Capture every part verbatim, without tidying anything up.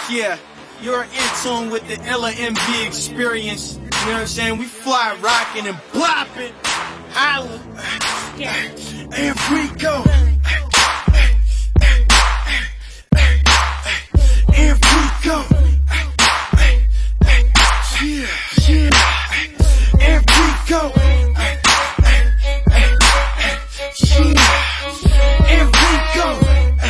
Yeah, you're in tune with the Ella M V experience. You know what I'm saying? We fly rockin' and bloppin'. I Here we go. Here we go. Yeah, yeah. Here we go. Here we go.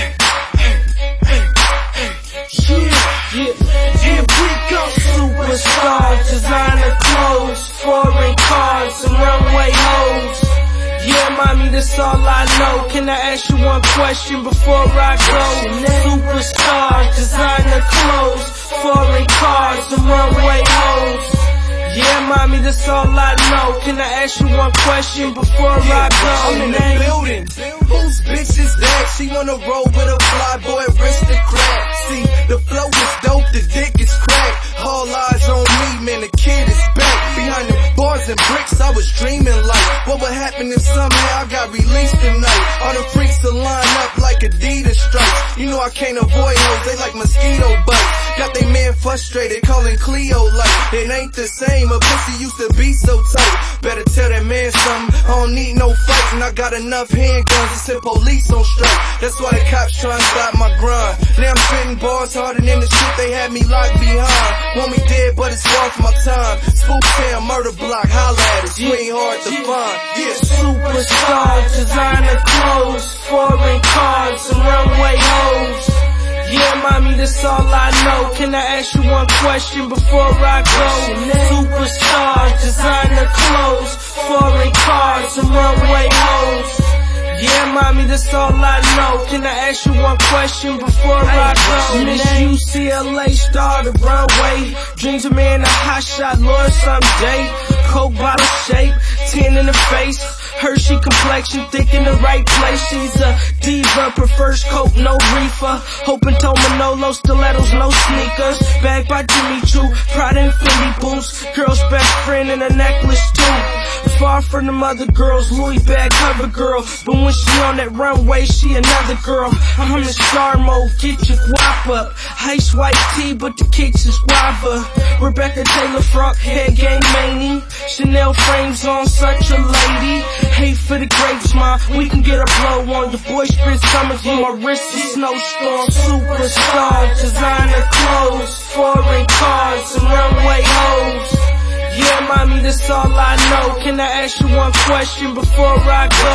Here we go. Superstars, designer clothes, foreign cars, and runway hoes. Yeah, mommy, that's all I know. Can I ask you one question before I go? Superstars, designer clothes, foreign cars, and runway hoes. Yeah, mommy, that's all I know. Can I ask you one question before I go? I'm in the building. Whose bitch is that? She wanna roll with a fly boy aristocrat. See, the flow is dope, the dick is crack. All eyes on me, man, the kid is back. Behind the bars and bricks, I was dreaming like what would happen if somehow I got released tonight. All the freaks will line up like Adidas stripes. You know I can't avoid hoes, they like mosquito bites. Got they man frustrated, calling Cleo like it ain't the same. A pussy used to be so tight. Better tell that man something. I don't need no fighting. I got enough handguns to send police on strike. That's why the cops trying to stop my grind. Now I'm spitting bars harder than the shit they had me locked behind. Want me dead, but it's worth my time. Spook town, murder block, holla at us. You ain't hard to find. Yeah. Superstars, designer clothes, foreign cars, and runway hoes. Yeah, mommy, that's all I know. Can I ask you one question before I go? Superstars, designer clothes, foreign cars, and runway hoes. Yeah, mommy, that's all I know. Can I ask you one question before I go? Miss U C L A star, the runway. Dreams of man, a hot shot, Lord someday. Coke bottle shape, ten in the face. Hershey complexion, thick in the right place. She's a diva, prefers coke, no reefer. Hoping Tomanolo, stilettos, no sneakers. Bagged by Jimmy Choo, Prada and Fendi boots. Girl's best friend and a necklace too. Far from the other girls, Louis bag cover girl. But when she on that runway, she another girl. I'm in star mode, get your guap up. Ice white tea, but the kicks is guava. Rebecca Taylor frock, head game mania. Chanel frames on, such a lady. Hate for the grapes, ma, we can get a blow on. Your boy spits summers on my wrist, a snowstorm. Superstars, designer clothes, foreign cars, and runway hoes. Yeah, mommy, that's all I know. Can I ask you one question before I go?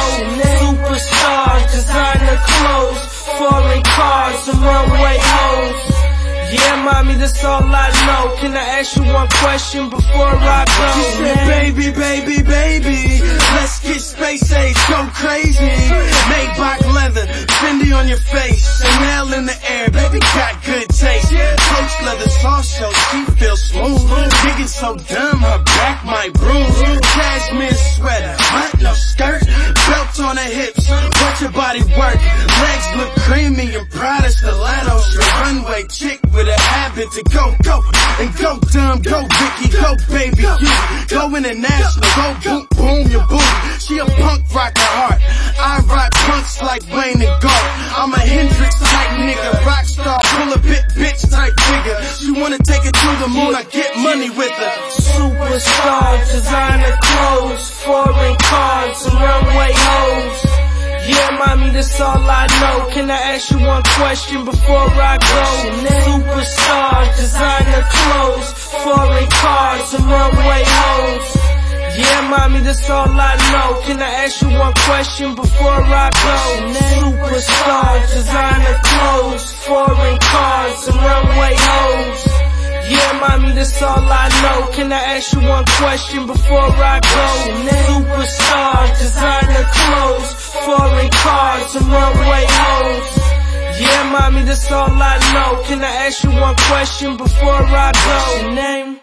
Superstars, designer clothes, foreign cars, and runway hoes. Yeah, mommy, that's all I know. Can I ask you one question before I go? She said, baby, baby, baby, let's get space age, go crazy. Maybach leather, Fendi on your face, Chanel in the air, baby got good taste. Coach leather soft show, she feels smooth. Digging so dumb, her back might bruise. Cashmere sweater, hot no skirt, belt on her hips, watch your body work. Legs look creamy and Prada stilettos. Your runway chick with a habit to go, go, and go dumb, go Vicky, go baby, yeah. Go international, go boom, boom, your booty. She a punk rock her heart. I rock punks like Wayne and Garth. I'm a Hendrix type nigga, rock star, pull a bit bitch type figure. She wanna take it to the moon, I get money with her. Superstars, designer clothes, foreign cars, and runway hoes. Yeah, mommy, that's all I know. Can I ask you one question before I go? Superstars, designer clothes, foreign cars, and runway hoes. Yeah, mommy, that's all I know. Can I ask you one question before I go? Superstars, designer clothes, foreign cars, and runway hoes. Yeah, mommy, that's all I know. Can I ask you one question before I go? Superstars, designer clothes, foreign cars, and runway hoes. Yeah, mommy, that's all I know. Can I ask you one question before I go? Name?